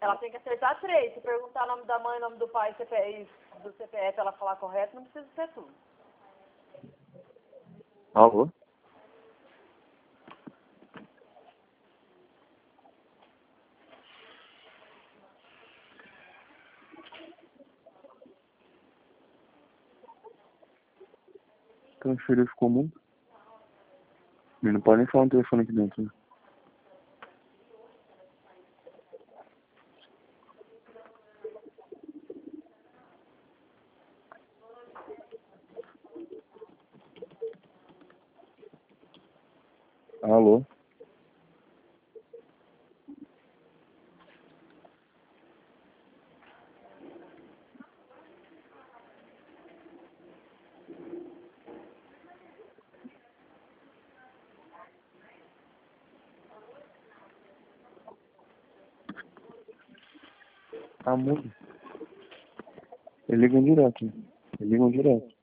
Ela tem que acertar 3. Se perguntar o nome da mãe, o nome do pai, CPF, do CPF, ela falar correto, não precisa ser tudo. Alô? Transferência comum? Ele não pode nem falar no telefone aqui dentro, né? Alô? Tá mudo. Eles ligam direto, né? Eles ligam direto.